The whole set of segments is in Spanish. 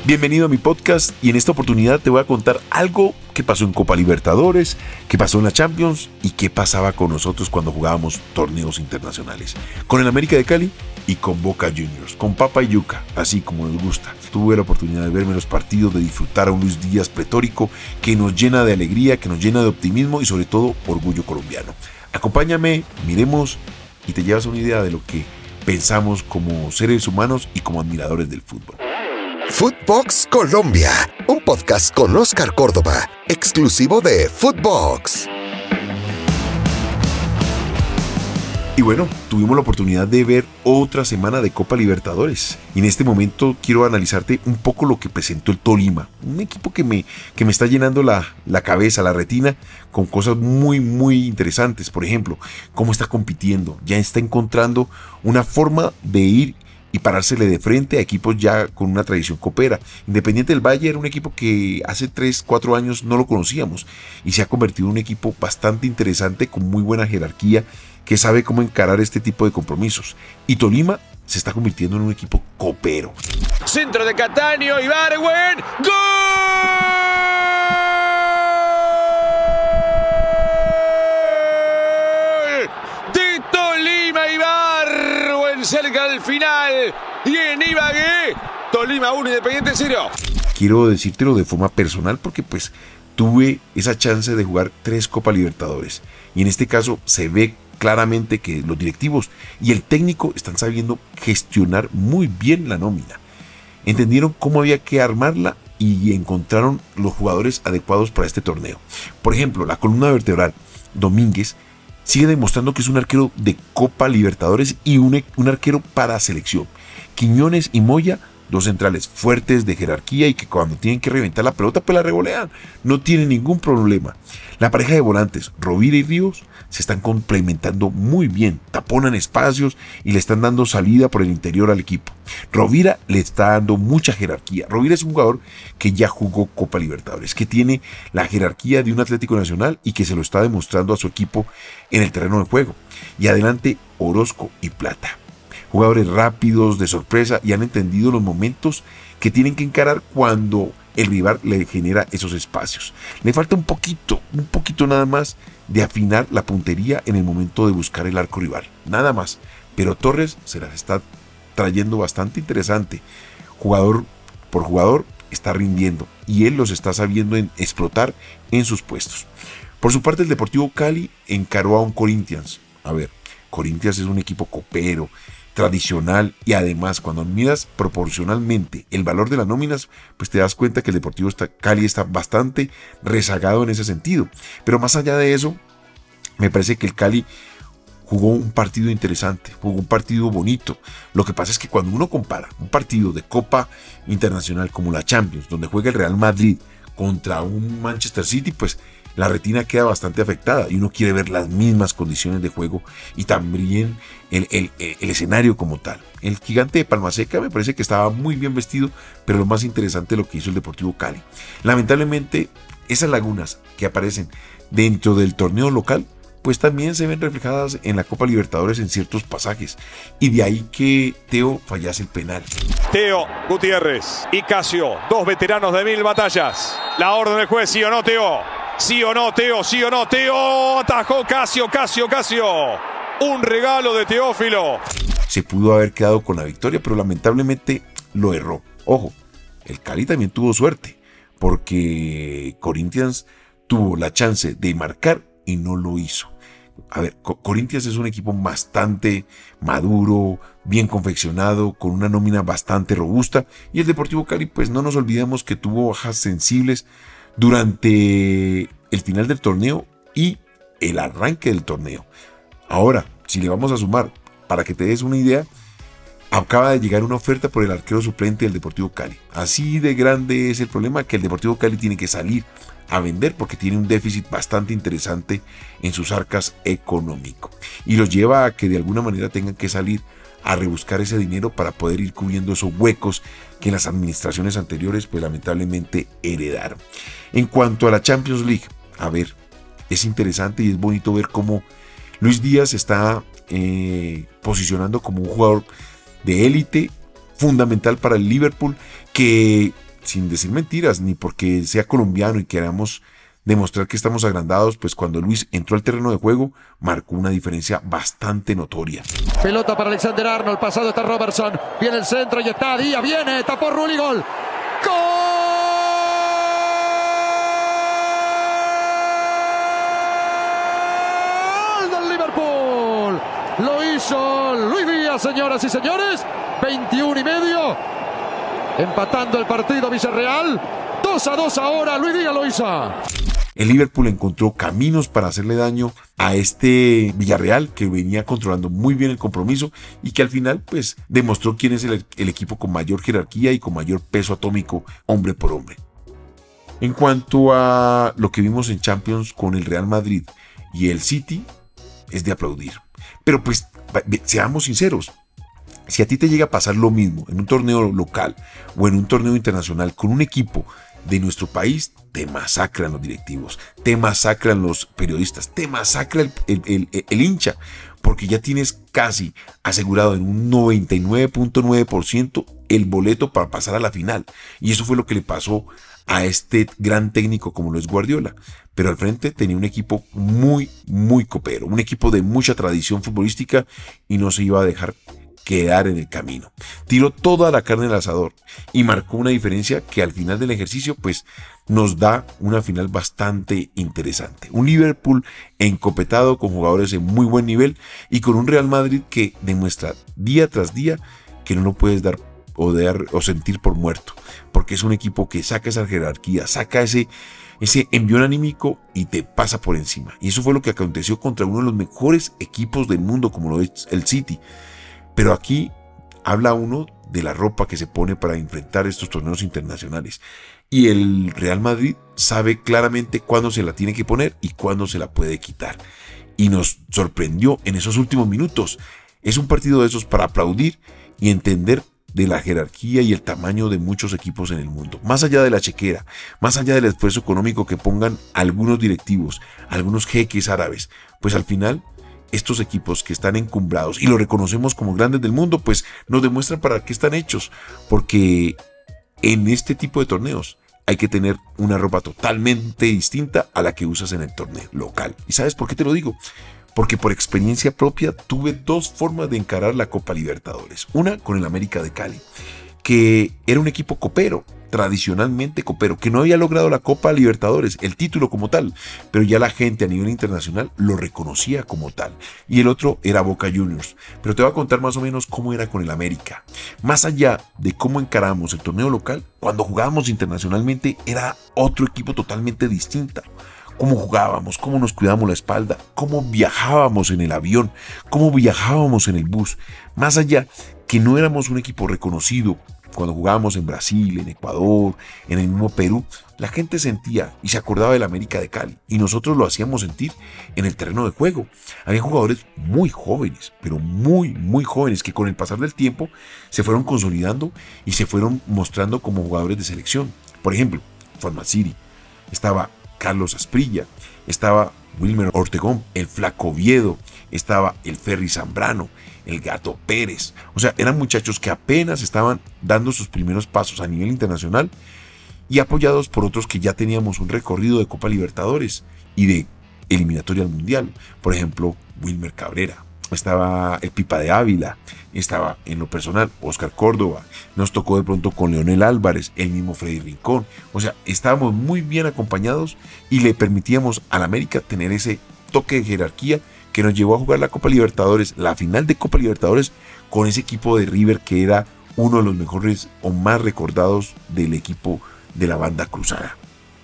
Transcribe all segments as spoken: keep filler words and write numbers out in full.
Bienvenido a mi podcast y en esta oportunidad te voy a contar algo que pasó en Copa Libertadores, que pasó en la Champions y qué pasaba con nosotros cuando jugábamos torneos internacionales. Con el América de Cali y con Boca Juniors, con papa y yuca, así como nos gusta. Tuve la oportunidad de verme los partidos, de disfrutar a un Luis Díaz pletórico que nos llena de alegría, que nos llena de optimismo y sobre todo orgullo colombiano. Acompáñame, miremos y te llevas una idea de lo que pensamos como seres humanos y como admiradores del fútbol. Footbox Colombia, un podcast con Oscar Córdoba, exclusivo de Footbox. Y bueno, tuvimos la oportunidad de ver otra semana de Copa Libertadores. Y en este momento quiero analizarte un poco lo que presentó el Tolima. Un equipo que me, que me está llenando la, la cabeza, la retina, con cosas muy, muy interesantes. Por ejemplo, cómo está compitiendo. Ya está encontrando una forma de ir y parársele de frente a equipos ya con una tradición copera. Independiente del Valle era un equipo que hace tres, cuatro años no lo conocíamos y se ha convertido en un equipo bastante interesante con muy buena jerarquía que sabe cómo encarar este tipo de compromisos. Y Tolima se está convirtiendo en un equipo copero. Centro de Cataño, Ibargüen, ¡gol! De Tolima, Ibargüen cerca al final. Y en Ibagué, Tolima uno, Independiente cero. Quiero decírtelo de forma personal porque pues tuve esa chance de jugar tres Copa Libertadores. Y en este caso se ve claramente que los directivos y el técnico están sabiendo gestionar muy bien la nómina. Entendieron cómo había que armarla y encontraron los jugadores adecuados para este torneo. Por ejemplo, la columna vertebral, Domínguez, sigue demostrando que es un arquero de Copa Libertadores y un, un arquero para selección. Quiñones y Moya, dos centrales fuertes de jerarquía y que cuando tienen que reventar la pelota pues la revolean, no tienen ningún problema. La pareja de volantes, Rovira y Ríos, se están complementando muy bien, taponan espacios y le están dando salida por el interior al equipo. Rovira le está dando mucha jerarquía. Rovira es un jugador que ya jugó Copa Libertadores, que tiene la jerarquía de un Atlético Nacional y que se lo está demostrando a su equipo en el terreno de juego. Y adelante Orozco y Plata. Jugadores rápidos, de sorpresa y han entendido los momentos que tienen que encarar cuando el rival le genera esos espacios. Le falta un poquito, un poquito nada más de afinar la puntería en el momento de buscar el arco rival. Nada más. Pero Torres se las está trayendo bastante interesante. Jugador por jugador está rindiendo y él los está sabiendo en explotar en sus puestos. Por su parte, el Deportivo Cali encaró a un Corinthians. A ver, Corinthians es un equipo copero, tradicional y además cuando miras proporcionalmente el valor de las nóminas, pues te das cuenta que el Deportivo Cali está bastante rezagado en ese sentido. Pero más allá de eso, me parece que el Cali jugó un partido interesante, jugó un partido bonito. Lo que pasa es que cuando uno compara un partido de Copa Internacional como la Champions, donde juega el Real Madrid contra un Manchester City, pues la retina queda bastante afectada y uno quiere ver las mismas condiciones de juego y también el, el, el escenario como tal. El Gigante de Palmaseca me parece que estaba muy bien vestido, pero lo más interesante es lo que hizo el Deportivo Cali. Lamentablemente, esas lagunas que aparecen dentro del torneo local, pues también se ven reflejadas en la Copa Libertadores en ciertos pasajes. Y de ahí que Teo fallase el penal. Teo, Gutiérrez y Casio, dos veteranos de mil batallas. La orden del juez, ¿sí o no, Teo? Sí o no, Teo, sí o no, Teo, atajó Casio, Casio, Casio. Un regalo de Teófilo. Se pudo haber quedado con la victoria, pero lamentablemente lo erró. Ojo, el Cali también tuvo suerte, porque Corinthians tuvo la chance de marcar y no lo hizo. A ver, Corinthians es un equipo bastante maduro, bien confeccionado, con una nómina bastante robusta, y el Deportivo Cali, pues no nos olvidemos que tuvo bajas sensibles durante el final del torneo y el arranque del torneo. Ahora, si le vamos a sumar, para que te des una idea, acaba de llegar una oferta por el arquero suplente del Deportivo Cali. Así de grande es el problema que el Deportivo Cali tiene que salir a vender porque tiene un déficit bastante interesante en sus arcas económico y los lleva a que de alguna manera tengan que salir a rebuscar ese dinero para poder ir cubriendo esos huecos que las administraciones anteriores pues lamentablemente heredaron. En cuanto a la Champions League, a ver, es interesante y es bonito ver cómo Luis Díaz está eh, posicionando como un jugador de élite fundamental para el Liverpool, que sin decir mentiras, ni porque sea colombiano y queramos demostrar que estamos agrandados, pues cuando Luis entró al terreno de juego, marcó una diferencia bastante notoria. Pelota para Alexander Arnold, pasado está Robertson, viene el centro y está Díaz, viene, tapó Rulli, gol. ¡Gol del Liverpool! Lo hizo Luis Díaz, señoras y señores, veintiuno y medio, empatando el partido Villarreal, dos a dos ahora, Luis Díaz lo hizo. El Liverpool encontró caminos para hacerle daño a este Villarreal que venía controlando muy bien el compromiso y que al final pues demostró quién es el, el equipo con mayor jerarquía y con mayor peso atómico hombre por hombre. En cuanto a lo que vimos en Champions con el Real Madrid y el City, es de aplaudir. Pero pues seamos sinceros, si a ti te llega a pasar lo mismo en un torneo local o en un torneo internacional con un equipo de nuestro país, te masacran los directivos, te masacran los periodistas, te masacra el, el, el, el hincha, porque ya tienes casi asegurado en un noventa y nueve punto nueve por ciento el boleto para pasar a la final. Y eso fue lo que le pasó a este gran técnico como lo es Guardiola. Pero al frente tenía un equipo muy, muy copero, un equipo de mucha tradición futbolística y no se iba a dejar quedar en el camino. Tiró toda la carne al asador y marcó una diferencia que al final del ejercicio pues nos da una final bastante interesante. Un Liverpool encopetado con jugadores de muy buen nivel y con un Real Madrid que demuestra día tras día que no lo puedes dar o, dar, o sentir por muerto, porque es un equipo que saca esa jerarquía, saca ese, ese envión anímico y te pasa por encima. Y eso fue lo que aconteció contra uno de los mejores equipos del mundo como lo es el City. Pero aquí habla uno de la ropa que se pone para enfrentar estos torneos internacionales. Y el Real Madrid sabe claramente cuándo se la tiene que poner y cuándo se la puede quitar. Y nos sorprendió en esos últimos minutos. Es un partido de esos para aplaudir y entender de la jerarquía y el tamaño de muchos equipos en el mundo. Más allá de la chequera, más allá del esfuerzo económico que pongan algunos directivos, algunos jeques árabes, pues al final estos equipos que están encumbrados y lo reconocemos como grandes del mundo, pues nos demuestran para qué están hechos, porque en este tipo de torneos hay que tener una ropa totalmente distinta a la que usas en el torneo local. ¿Y sabes por qué te lo digo? Porque por experiencia propia tuve dos formas de encarar la Copa Libertadores. Una con el América de Cali, que era un equipo copero, tradicionalmente copero, que no había logrado la Copa Libertadores, el título como tal, pero ya la gente a nivel internacional lo reconocía como tal. Y el otro era Boca Juniors. Pero te voy a contar más o menos cómo era con el América. Más allá de cómo encaramos el torneo local, cuando jugábamos internacionalmente era otro equipo totalmente distinto. Cómo jugábamos, cómo nos cuidábamos la espalda, cómo viajábamos en el avión, cómo viajábamos en el bus. Más allá que no éramos un equipo reconocido. Cuando jugábamos en Brasil, en Ecuador, en el mismo Perú, la gente sentía y se acordaba del América de Cali y nosotros lo hacíamos sentir en el terreno de juego. Había jugadores muy jóvenes, pero muy, muy jóvenes que con el pasar del tiempo se fueron consolidando y se fueron mostrando como jugadores de selección. Por ejemplo, Forman City, estaba Carlos Asprilla, estaba Wilmer Ortegón, el Flaco Oviedo, estaba el Ferry Zambrano, el Gato Pérez. O sea, eran muchachos que apenas estaban dando sus primeros pasos a nivel internacional y apoyados por otros que ya teníamos un recorrido de Copa Libertadores y de eliminatoria al Mundial. Por ejemplo, Wilmer Cabrera, estaba el Pipa de Ávila, estaba en lo personal Oscar Córdoba, nos tocó de pronto con Leonel Álvarez, el mismo Freddy Rincón. O sea, estábamos muy bien acompañados y le permitíamos al América tener ese toque de jerarquía que nos llevó a jugar la Copa Libertadores, la final de Copa Libertadores, con ese equipo de River que era uno de los mejores o más recordados del equipo de la banda cruzada.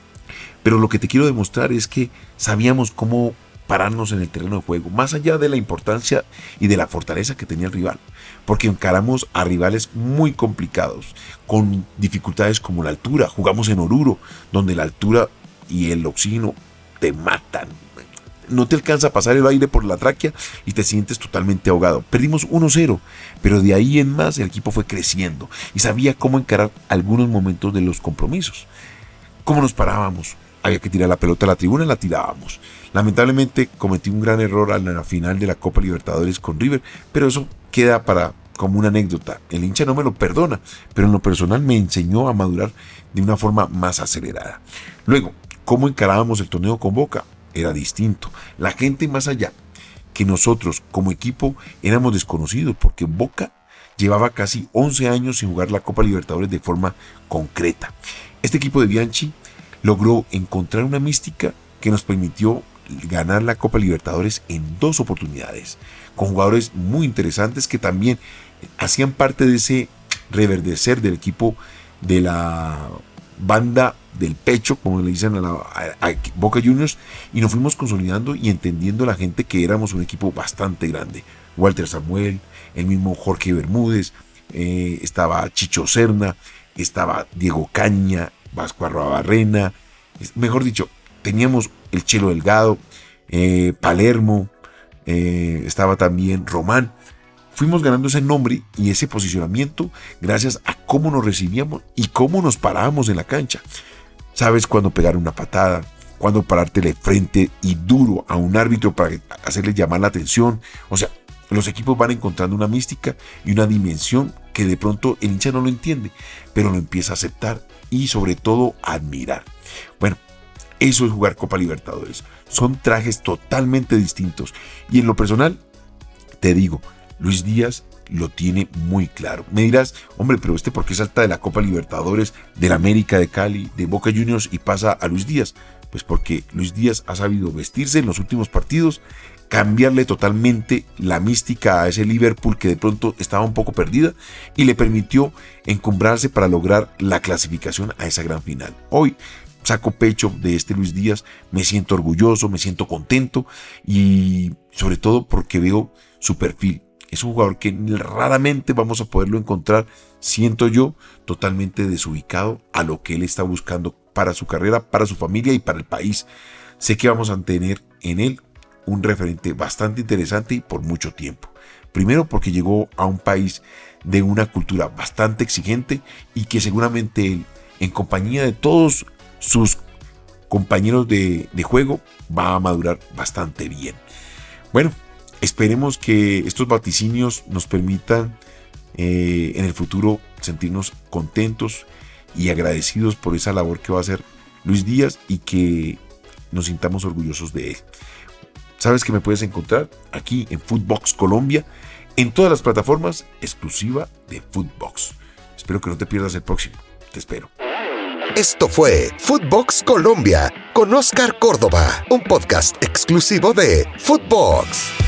Pero lo que te quiero demostrar es que sabíamos cómo pararnos en el terreno de juego, más allá de la importancia y de la fortaleza que tenía el rival, porque encaramos a rivales muy complicados, con dificultades como la altura. Jugamos en Oruro, donde la altura y el oxígeno te matan. No te alcanza a pasar el aire por la tráquea y te sientes totalmente ahogado. Perdimos uno cero, pero de ahí en más el equipo fue creciendo y sabía cómo encarar algunos momentos de los compromisos. ¿Cómo nos parábamos? Había que tirar la pelota a la tribuna, la tirábamos. Lamentablemente cometí un gran error en la final de la Copa Libertadores con River, pero eso queda para como una anécdota. El hincha no me lo perdona, pero en lo personal me enseñó a madurar de una forma más acelerada. Luego, ¿cómo encarábamos el torneo con Boca? Era distinto. La gente más allá que nosotros como equipo éramos desconocidos porque Boca llevaba casi once años sin jugar la Copa Libertadores de forma concreta. Este equipo de Bianchi logró encontrar una mística que nos permitió ganar la Copa Libertadores en dos oportunidades, con jugadores muy interesantes que también hacían parte de ese reverdecer del equipo de la banda del pecho, como le dicen a, la, a, a Boca Juniors, y nos fuimos consolidando y entendiendo la gente que éramos un equipo bastante grande. Walter Samuel, el mismo Jorge Bermúdez, eh, estaba Chicho Serna, estaba Diego Caña, Vasco Arruabarrena, mejor dicho, teníamos el Chelo Delgado, eh, Palermo, eh, estaba también Román. Fuimos ganando ese nombre y ese posicionamiento gracias a cómo nos recibíamos y cómo nos parábamos en la cancha. Sabes cuándo pegar una patada, cuándo pararte de frente y duro a un árbitro para hacerle llamar la atención. O sea, los equipos van encontrando una mística y una dimensión que de pronto el hincha no lo entiende, pero lo empieza a aceptar y sobre todo a admirar. Bueno, eso es jugar Copa Libertadores. Son trajes totalmente distintos. Y en lo personal, te digo, Luis Díaz lo tiene muy claro. Me dirás, hombre, pero este ¿por qué salta de la Copa Libertadores, del América de Cali, de Boca Juniors y pasa a Luis Díaz? Pues porque Luis Díaz ha sabido vestirse en los últimos partidos, cambiarle totalmente la mística a ese Liverpool que de pronto estaba un poco perdida y le permitió encumbrarse para lograr la clasificación a esa gran final. Hoy saco pecho de este Luis Díaz, me siento orgulloso, me siento contento y sobre todo porque veo su perfil. Es un jugador que raramente vamos a poderlo encontrar, siento yo, totalmente desubicado a lo que él está buscando para su carrera, para su familia y para el país. Sé que vamos a tener en él un referente bastante interesante y por mucho tiempo. Primero porque llegó a un país de una cultura bastante exigente y que seguramente él, en compañía de todos sus compañeros de, de juego, va a madurar bastante bien. Bueno, esperemos que estos vaticinios nos permitan eh, en el futuro sentirnos contentos y agradecidos por esa labor que va a hacer Luis Díaz y que nos sintamos orgullosos de él. Sabes que me puedes encontrar aquí en Footbox Colombia, en todas las plataformas, exclusiva de Footbox. Espero que no te pierdas el próximo. Te espero. Esto fue Footbox Colombia con Oscar Córdoba, un podcast exclusivo de Footbox.